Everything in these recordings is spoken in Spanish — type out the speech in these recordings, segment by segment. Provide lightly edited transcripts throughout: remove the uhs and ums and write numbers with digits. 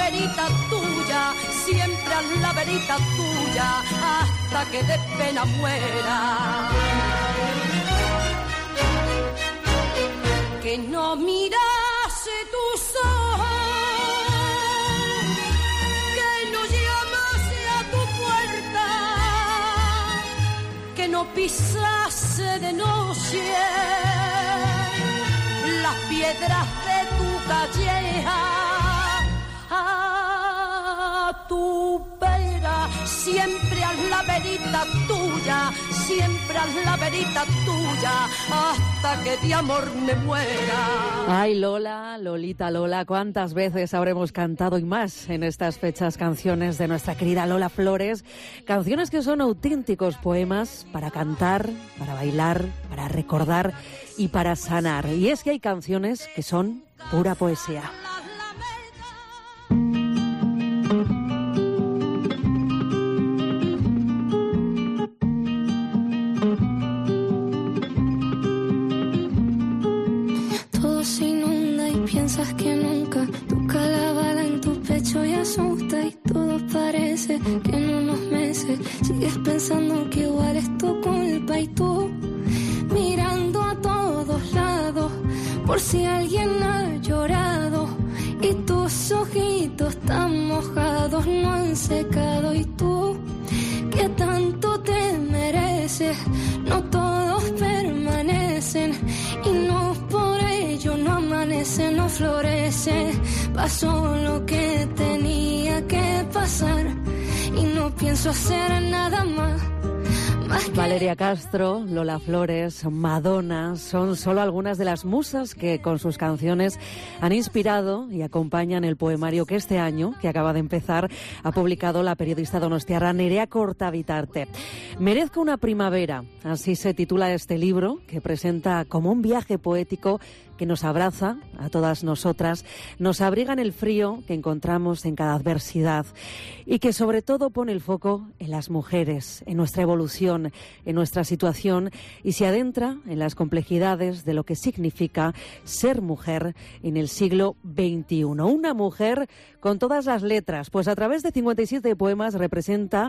verita tuya, siempre haz la verita tuya, hasta que de pena muera. Que no mirase tus ojos, que no llamase a tu puerta, que no pisase de noche las piedras de tu calleja. A tu vera, siempre haz la verita tuya, siempre haz la verita tuya, hasta que de amor me muera. Ay, Lola, Lolita, Lola, ¿cuántas veces habremos cantado y más en estas fechas canciones de nuestra querida Lola Flores? Canciones que son auténticos poemas para cantar, para bailar, para recordar y para sanar. Y es que hay canciones que son pura poesía. Piensas que nunca toca la bala en tu pecho y asusta, y todo parece que en unos meses sigues pensando que igual es tu culpa, y tú mirando a todos lados por si alguien ha llorado, y tus ojitos tan mojados no han secado, y tú que tanto te mereces, no todos permanecen, y no por ello no amanece, no florece. Pasó lo que tenía que pasar y no pienso hacer nada más. Valeria Castro, Lola Flores, Madonna son solo algunas de las musas que con sus canciones han inspirado y acompañan el poemario que este año, que acaba de empezar, ha publicado la periodista donostiarra Nerea Cortavitarte. Merezco una primavera, así se titula este libro, que presenta como un viaje poético que nos abraza a todas nosotras, nos abriga en el frío que encontramos en cada adversidad y que sobre todo pone el foco en las mujeres, en nuestra evolución, en nuestra situación, y se adentra en las complejidades de lo que significa ser mujer en el siglo XXI. Una mujer con todas las letras, pues a través de 57 poemas representa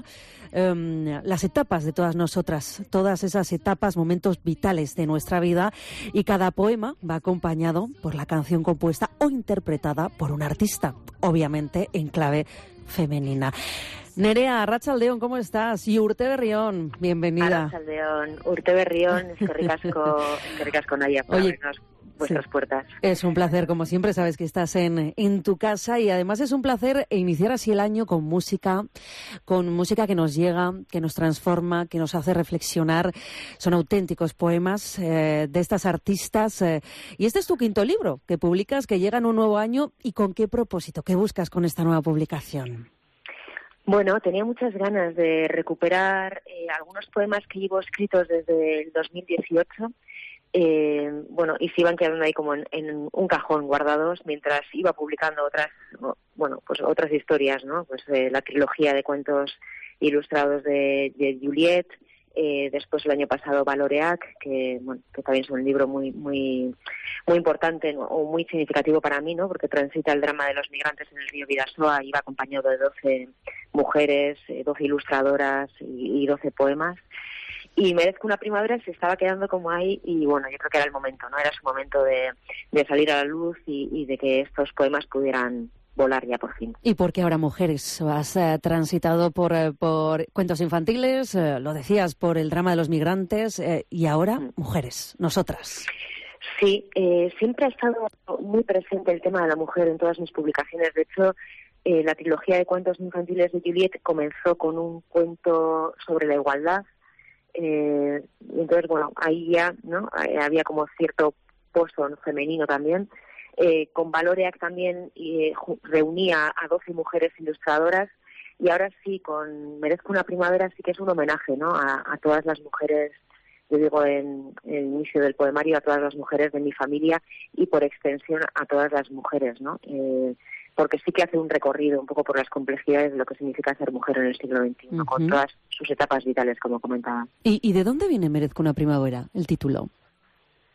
las etapas de todas nosotras, todas esas etapas, momentos vitales de nuestra vida, y cada poema va acompañado por la canción compuesta o interpretada por un artista, obviamente en clave femenina. Nerea, Arratsaldeon, ¿cómo estás? Y Urte Berrión, bienvenida. Arratsaldeon, Urte Berrión, eskerrik asko Nadia por abrirnos vuestras puertas. Es un placer, como siempre, sabes que estás en tu casa, y además es un placer iniciar así el año con música que nos llega, que nos transforma, que nos hace reflexionar. Son auténticos poemas de estas artistas, y este es tu quinto libro que publicas, que llega en un nuevo año. ¿Y con qué propósito? ¿Qué buscas con esta nueva publicación? Bueno, tenía muchas ganas de recuperar algunos poemas que llevo escritos desde el 2018. Y se iban quedando ahí como en un cajón guardados mientras iba publicando otras historias, ¿no? Pues la trilogía de cuentos ilustrados de Juliet, después el año pasado Valoreac, que también es un libro muy muy muy importante, ¿no? O muy significativo para mí, ¿no? Porque transita el drama de los migrantes en el río Bidasoa y va acompañado de 12 mujeres, 12 ilustradoras y 12 poemas. Y Merezco una primavera se estaba quedando como ahí, y bueno, yo creo que era el momento, ¿no? Era su momento de salir a la luz y de que estos poemas pudieran volar ya por fin. ¿Y por qué ahora mujeres? Has transitado por cuentos infantiles, lo decías, por el drama de los migrantes, y ahora mujeres, nosotras. Sí, siempre ha estado muy presente el tema de la mujer en todas mis publicaciones. De hecho, la trilogía de cuentos infantiles de Juliet comenzó con un cuento sobre la igualdad. Entonces, ahí ya, ¿no? Había como cierto pozo femenino también. Con Valoreac también reunía a 12 mujeres ilustradoras, y ahora sí, con Merezco una primavera sí que es un homenaje, ¿no? A todas las mujeres, yo digo en el inicio del poemario, a todas las mujeres de mi familia y por extensión a todas las mujeres, ¿no? Porque sí que hace un recorrido un poco por las complejidades de lo que significa ser mujer en el siglo XXI, con todas sus etapas vitales, como comentaba. ¿Y de dónde viene Merezco una primavera, el título?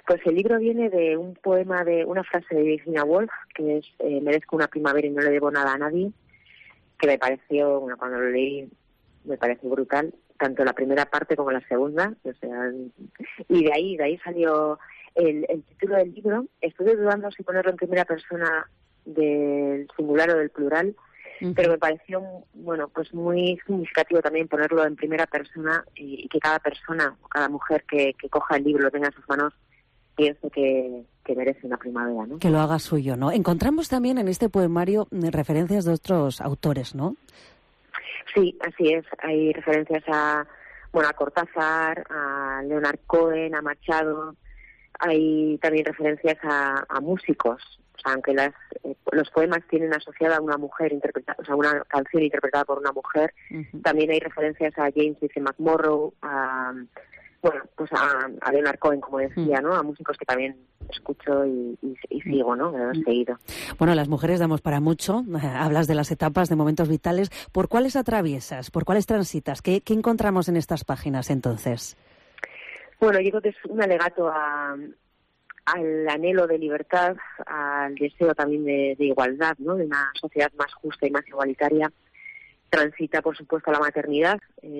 Pues el libro viene de un poema, de una frase de Virginia Woolf, que es merezco una primavera y no le debo nada a nadie, que me pareció, bueno, cuando lo leí, me pareció brutal, tanto la primera parte como la segunda, o sea, y de ahí salió el título del libro. Estuve dudando si ponerlo en primera persona del singular o del plural, pero me pareció, bueno, pues muy significativo también ponerlo en primera persona y que cada persona, o cada mujer que coja el libro, lo tenga en sus manos, piense que merece una primavera, ¿no? Que lo haga suyo, ¿no? Encontramos también en este poemario referencias de otros autores, ¿no? Sí, así es. Hay referencias a Cortázar, a Leonard Cohen, a Machado. Hay también referencias a músicos. O sea, aunque los poemas tienen asociada a una mujer interpretada, o sea, una canción interpretada por una mujer, también hay referencias a James Dice McMorrow, a Leonard Cohen, como decía, ¿no? A músicos que también escucho y sigo, ¿no? Me he seguido. Bueno, las mujeres damos para mucho. Hablas de las etapas, de momentos vitales. ¿Por cuáles atraviesas? ¿Por cuáles transitas? ¿Qué encontramos en estas páginas, entonces? Bueno, yo creo que es un alegato al anhelo de libertad, al deseo también de igualdad, ¿no? De una sociedad más justa y más igualitaria. Transita, por supuesto, la maternidad,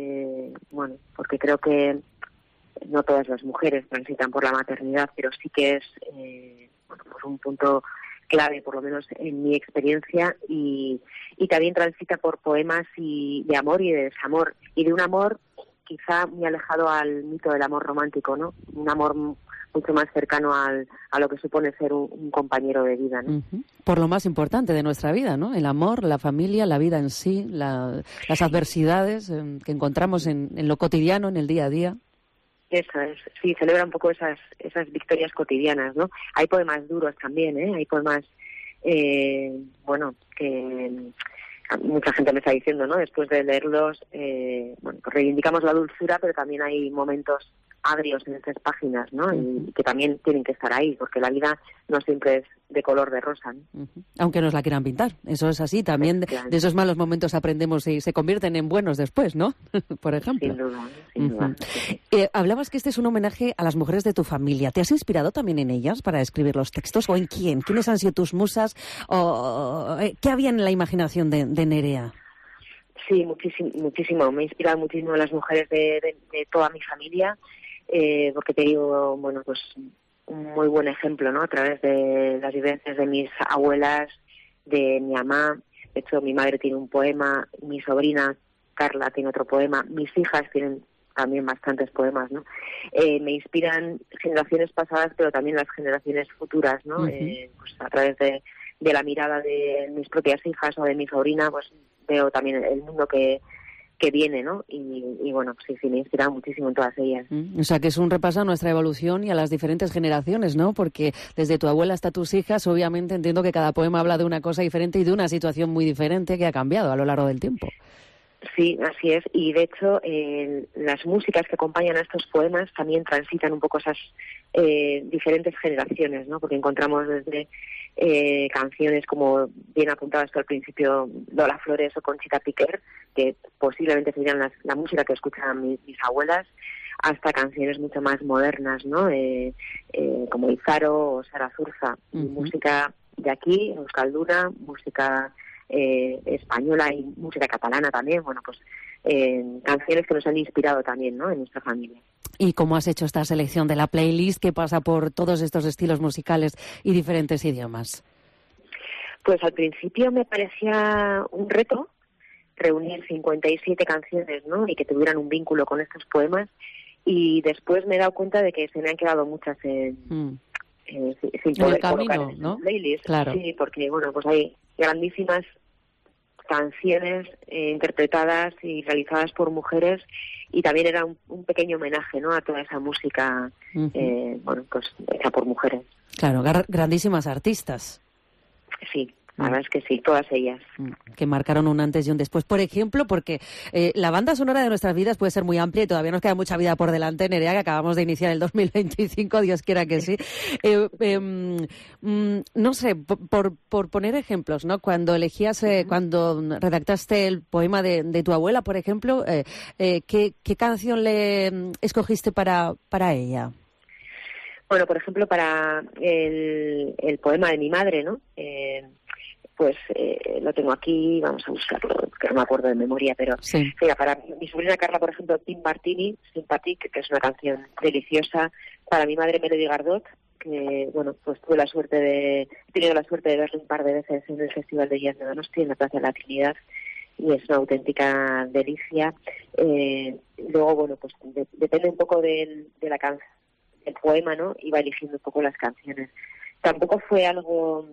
porque creo que no todas las mujeres transitan por la maternidad, pero sí que es pues un punto clave, por lo menos en mi experiencia, y también transita por poemas de amor y de desamor, y de un amor quizá muy alejado al mito del amor romántico, ¿no? Un amor mucho más cercano a lo que supone ser un compañero de vida, ¿no? Por lo más importante de nuestra vida, ¿no? El amor, la familia, la vida en sí, las adversidades que encontramos en lo cotidiano, en el día a día. Eso es, sí, celebra un poco esas victorias cotidianas, ¿no? Hay poemas duros también, hay poemas, que mucha gente me está diciendo, ¿no? Después de leerlos, pues reivindicamos la dulzura, pero también hay momentos agrios en estas páginas, ¿no? Y que también tienen que estar ahí, porque la vida no siempre es de color de rosa, ¿no? Aunque nos la quieran pintar, eso es así. También de esos malos momentos aprendemos y se convierten en buenos después, ¿no? Por ejemplo. Sin duda. Hablabas que este es un homenaje a las mujeres de tu familia. ¿Te has inspirado también en ellas para escribir los textos? ¿O en quién? ¿Quiénes han sido tus musas? ¿O qué había en la imaginación de Nerea? Sí, muchísimo. Me he inspirado muchísimo en las mujeres de toda mi familia, porque te digo, pues un muy buen ejemplo, ¿no? A través de las vivencias de mis abuelas, de mi mamá. De hecho, mi madre tiene un poema, mi sobrina Carla tiene otro poema, mis hijas tienen también bastantes poemas, ¿no? Me inspiran generaciones pasadas, pero también las generaciones futuras, ¿no? Pues a través de la mirada de mis propias hijas o de mi sobrina, pues veo también el mundo que viene, ¿no? Y bueno, sí, me inspira muchísimo en todas ellas. O sea, que es un repaso a nuestra evolución y a las diferentes generaciones, ¿no? Porque desde tu abuela hasta tus hijas, obviamente entiendo que cada poema habla de una cosa diferente y de una situación muy diferente que ha cambiado a lo largo del tiempo. Sí, así es. Y de hecho, las músicas que acompañan a estos poemas también transitan un poco esas diferentes generaciones, ¿no? Porque encontramos desde canciones como bien apuntadas al principio, Lola Flores o Conchita Piquer, que posiblemente serían la música que escuchan mis abuelas, hasta canciones mucho más modernas, ¿no? Como Izaro o Sara Zurza. Música de aquí, euskalduna, música española y música catalana también, canciones que nos han inspirado también, ¿no? En nuestra familia. ¿Y cómo has hecho esta selección de la playlist que pasa por todos estos estilos musicales y diferentes idiomas? Pues al principio me parecía un reto reunir 57 canciones, ¿no? Y que tuvieran un vínculo con estos poemas, y después me he dado cuenta de que se me han quedado muchas sin poder colocar en la playlist. Claro. Sí, porque pues hay grandísimas canciones interpretadas y realizadas por mujeres, y también era un pequeño homenaje, ¿no? A toda esa música hecha por mujeres. Claro, grandísimas artistas. Sí, la verdad es que sí, todas ellas. Que marcaron un antes y un después. Por ejemplo, porque la banda sonora de nuestras vidas puede ser muy amplia y todavía nos queda mucha vida por delante, Nerea, que acabamos de iniciar el 2025, Dios quiera que sí. No sé, por poner ejemplos, ¿no? Cuando elegías, cuando redactaste el poema de tu abuela, por ejemplo, ¿qué canción le escogiste para ella? Bueno, por ejemplo, para el poema de mi madre, ¿no? Pues lo tengo aquí, vamos a buscarlo, que no me acuerdo de memoria, pero sí. Mira, para mi sobrina Carla, por ejemplo, Tim Martini, Sympathique, que es una canción deliciosa. Para mi madre, Melody Gardot, que, bueno, pues he tenido la suerte de verlo un par de veces en el Festival de Jazz de Donosti, en la Plaza de la Trinidad, y es una auténtica delicia. Luego, bueno, pues depende un poco de la canción, del poema, ¿no? Iba eligiendo un poco las canciones. Tampoco fue algo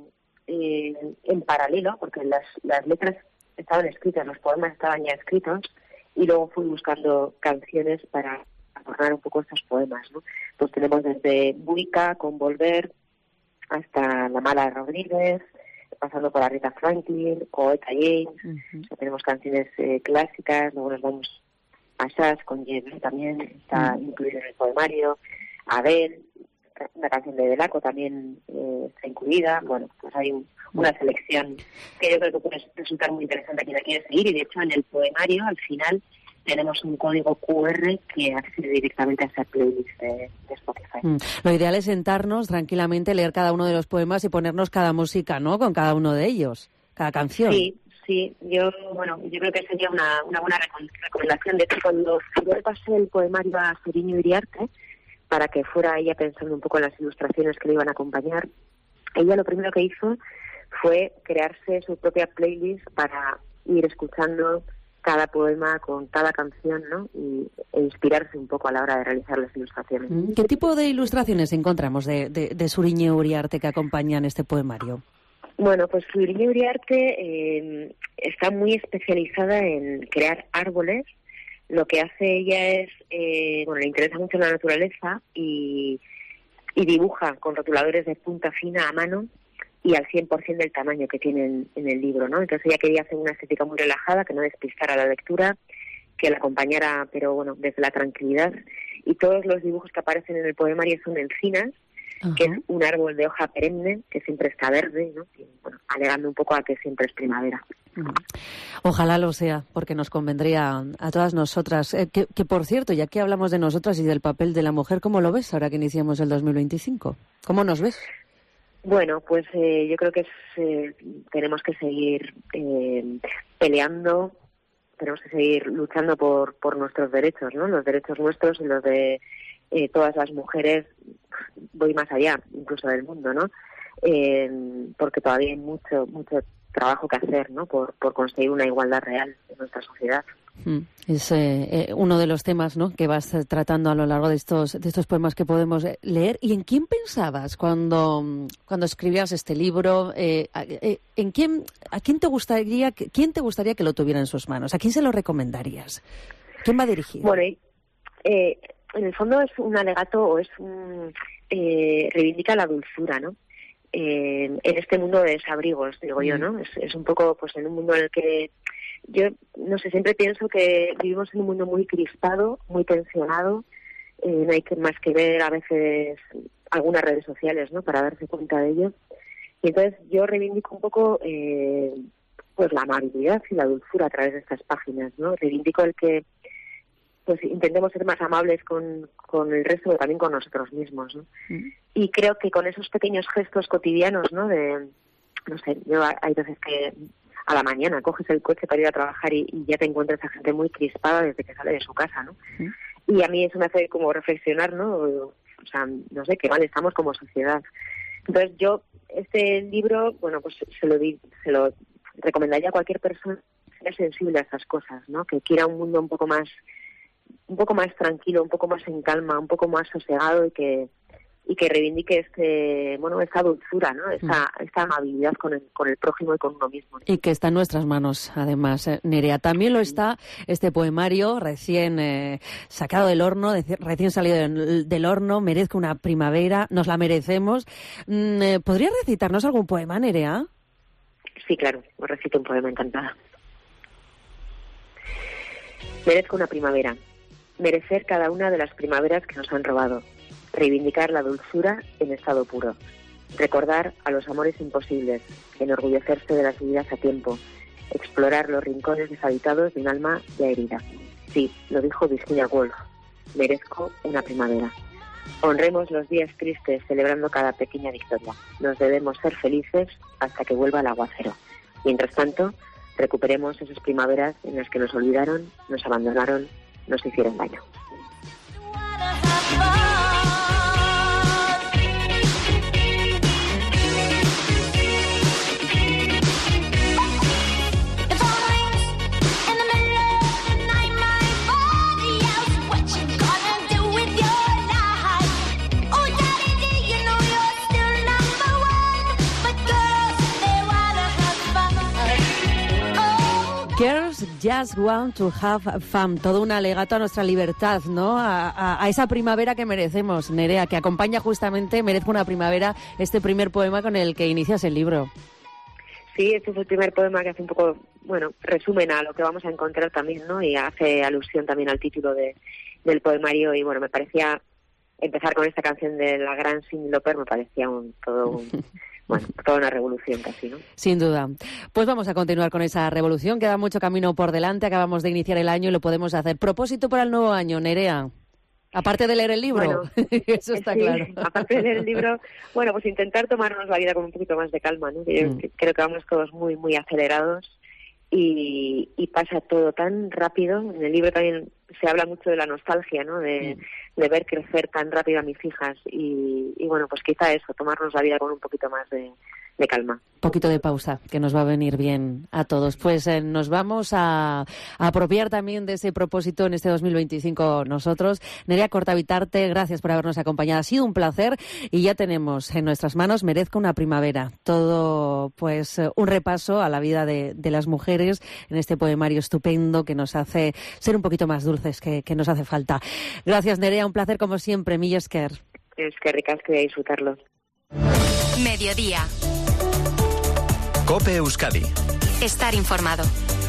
en paralelo, porque las letras estaban escritas, los poemas estaban ya escritos, y luego fui buscando canciones para adornar un poco estos poemas, ¿no? Pues tenemos desde Buica con Volver hasta La Mala Rodríguez, pasando por Aretha Franklin, Coeta James. O sea, tenemos canciones clásicas, luego nos vamos a Sass con Jen, también está incluido en el poemario, Abel, una canción de Delaco también está incluida. Bueno, pues hay una selección que yo creo que puede resultar muy interesante a quien la quiere seguir, y de hecho en el poemario al final tenemos un código QR que accede directamente a esa playlist de Spotify. Lo ideal es sentarnos tranquilamente, leer cada uno de los poemas y ponernos cada música, ¿no?, con cada uno de ellos, cada canción. Sí, yo creo que sería una buena recomendación. De hecho, cuando yo le pasé el poemario a Suriño Iriarte, para que fuera ella pensando un poco en las ilustraciones que le iban a acompañar, ella lo primero que hizo fue crearse su propia playlist para ir escuchando cada poema con cada canción, ¿no? E inspirarse un poco a la hora de realizar las ilustraciones. ¿Qué tipo de ilustraciones encontramos de Suriñe Uriarte que acompañan este poemario? Bueno, pues Suriñe Uriarte está muy especializada en crear árboles. Lo que hace ella es, le interesa mucho la naturaleza y dibuja con rotuladores de punta fina a mano y al 100% del tamaño que tienen en el libro, ¿no? Entonces ella quería hacer una estética muy relajada, que no despistara la lectura, que la acompañara, pero bueno, desde la tranquilidad. Y todos los dibujos que aparecen en el poemario son encinas, que es un árbol de hoja perenne, que siempre está verde, ¿no? Y, bueno, alegando un poco a que siempre es primavera. Ojalá lo sea, porque nos convendría a todas nosotras. Que por cierto, ya que hablamos de nosotras y del papel de la mujer, ¿cómo lo ves ahora que iniciamos el 2025? ¿Cómo nos ves? Bueno, pues yo creo que tenemos que seguir peleando, tenemos que seguir luchando por nuestros derechos, ¿no? Los derechos nuestros y los de todas las mujeres, voy más allá, incluso del mundo, ¿no? Porque todavía hay mucho trabajo que hacer, ¿no? Por conseguir una igualdad real en nuestra sociedad. Es uno de los temas, ¿no?, que vas tratando a lo largo de estos poemas que podemos leer. ¿Y en quién pensabas cuando escribías este libro? ¿Quién te gustaría que lo tuviera en sus manos? ¿A quién se lo recomendarías? ¿Quién va dirigido? Bueno, en el fondo es un alegato o reivindica la dulzura, ¿no? En este mundo de desabrigos, digo yo, ¿no? Es un poco, pues, en un mundo en el que yo, no sé, siempre pienso que vivimos en un mundo muy crispado, muy tensionado. No hay más que ver a veces algunas redes sociales, ¿no?, para darse cuenta de ello. Y entonces yo reivindico un poco pues la amabilidad y la dulzura a través de estas páginas, ¿no? Reivindico el que pues intentemos ser más amables con el resto, pero también con nosotros mismos, ¿no? Y creo que con esos pequeños gestos cotidianos, ¿no? No sé, yo hay veces que a la mañana coges el coche para ir a trabajar y ya te encuentras a gente muy crispada desde que sale de su casa, ¿no? Y a mí eso me hace como reflexionar, ¿no? O sea, no sé, qué mal estamos como sociedad. Entonces yo, este libro, bueno, pues se lo recomendaría a cualquier persona que sea sensible a esas cosas, ¿no? Que quiera un mundo un poco más tranquilo, un poco más en calma, un poco más sosegado y que reivindique esta dulzura, ¿no? Esta amabilidad con el prójimo y con uno mismo, ¿no? Y que está en nuestras manos, además, Nerea. También lo está este poemario recién sacado del horno, recién salido del horno, Merezco una primavera, nos la merecemos. ¿Podrías recitarnos algún poema, Nerea? Sí, claro, os recito un poema, encantada. Merezco una primavera. Merecer cada una de las primaveras que nos han robado. Reivindicar la dulzura en estado puro. Recordar a los amores imposibles. Enorgullecerse de las vidas a tiempo. Explorar los rincones deshabitados de un alma ya herida. Sí, lo dijo Virginia Woolf. Merezco una primavera. Honremos los días tristes celebrando cada pequeña victoria. Nos debemos ser felices hasta que vuelva el aguacero. Mientras tanto, recuperemos esas primaveras en las que nos olvidaron, nos abandonaron, nos hicieron daño. Girls just want to have fun. Todo un alegato a nuestra libertad, ¿no? A esa primavera que merecemos, Nerea, que acompaña justamente Merezco una primavera, este primer poema con el que inicias el libro. Sí, este es el primer poema que hace un poco, bueno, resumen a lo que vamos a encontrar también, ¿no? Y hace alusión también al título del poemario. Y bueno, me parecía empezar con esta canción de la gran Cyndi Lauper, me parecía bueno, toda una revolución casi, ¿no? Sin duda. Pues vamos a continuar con esa revolución. Queda mucho camino por delante. Acabamos de iniciar el año y lo podemos hacer. Propósito para el nuevo año, Nerea. Aparte de leer el libro. Bueno, eso está claro. Aparte de leer el libro, bueno, pues intentar tomarnos la vida con un poquito más de calma, ¿no? Yo creo que vamos todos muy, muy acelerados y pasa todo tan rápido. En el libro también se habla mucho de la nostalgia, ¿no? De ver crecer tan rápido a mis hijas y bueno, pues quizá eso, tomarnos la vida con un poquito más de calma. Un poquito de pausa, que nos va a venir bien a todos. Pues nos vamos a apropiar también de ese propósito en este 2025 nosotros. Nerea Cortavitarte, gracias por habernos acompañado. Ha sido un placer y ya tenemos en nuestras manos Merezco una primavera. Todo, pues, un repaso a la vida de las mujeres en este poemario estupendo que nos hace ser un poquito más dulces, que nos hace falta. Gracias, Nerea. Un placer como siempre. Mila esker. Es que ricas, que voy a disfrutarlo. Mediodía. COPE Euskadi. Estar informado.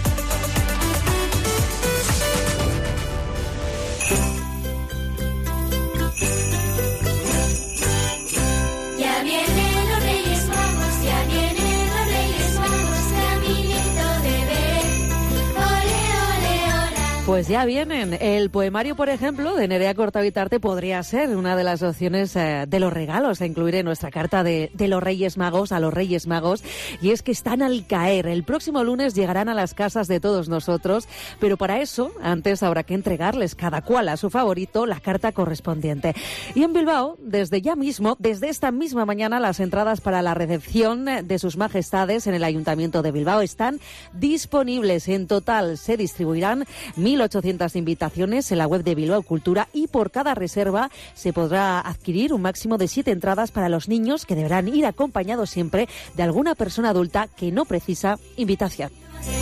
Ya vienen los Reyes Magos, ya vienen los Reyes Magos, caminito de Belén. Ole, ole, ole. Pues ya vienen. El poemario, por ejemplo, de Nerea Cortavitarte podría ser una de las opciones de los regalos a incluir en nuestra carta de los Reyes Magos, a los Reyes Magos. Y es que están al caer. El próximo lunes llegarán a las casas de todos nosotros, pero para eso antes habrá que entregarles cada cual a su favorito la carta correspondiente. Y en Bilbao, desde ya mismo, desde esta misma mañana, las entradas para la recepción de sus majestades en el Ayuntamiento de Bilbao están disponibles. En total se distribuirán 1.800 invitaciones en la web de Bilbao Cultura y por cada reserva se podrá adquirir un máximo de 7 entradas para los niños, que deberán ir acompañados siempre de alguna persona adulta que no precisa invitación.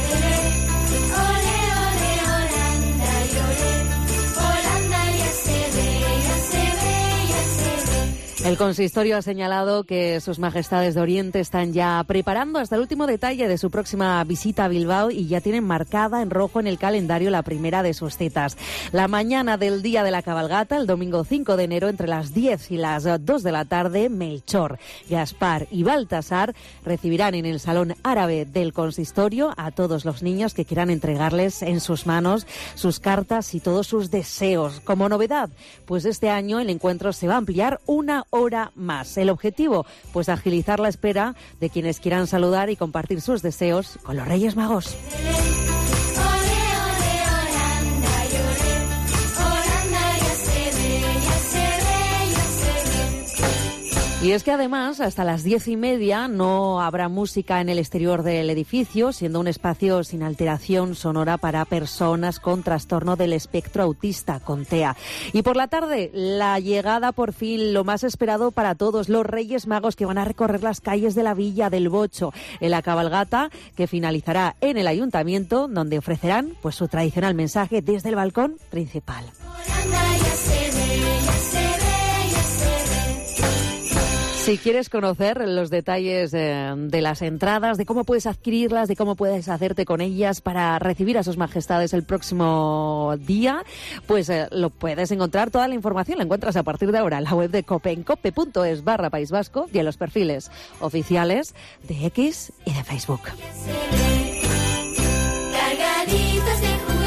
El consistorio ha señalado que sus majestades de Oriente están ya preparando hasta el último detalle de su próxima visita a Bilbao y ya tienen marcada en rojo en el calendario la primera de sus citas. La mañana del día de la cabalgata, el domingo 5 de enero, entre las 10 y las 2 de la tarde, Melchor, Gaspar y Baltasar recibirán en el Salón Árabe del consistorio a todos los niños que quieran entregarles en sus manos sus cartas y todos sus deseos. Como novedad, pues este año el encuentro se va a ampliar una hora más. El objetivo, pues agilizar la espera de quienes quieran saludar y compartir sus deseos con los Reyes Magos. Y es que además hasta las 10:30 no habrá música en el exterior del edificio, siendo un espacio sin alteración sonora para personas con trastorno del espectro autista, con TEA. Y por la tarde, la llegada por fin, lo más esperado para todos, los Reyes Magos, que van a recorrer las calles de la Villa del Bocho en la cabalgata que finalizará en el Ayuntamiento, donde ofrecerán pues su tradicional mensaje desde el balcón principal. Si quieres conocer los detalles de las entradas, de cómo puedes adquirirlas, de cómo puedes hacerte con ellas para recibir a sus majestades el próximo día, pues lo puedes encontrar. Toda la información la encuentras a partir de ahora en la web de COPE, en cope.es/País Vasco y en los perfiles oficiales de X y de Facebook. Cargaditos de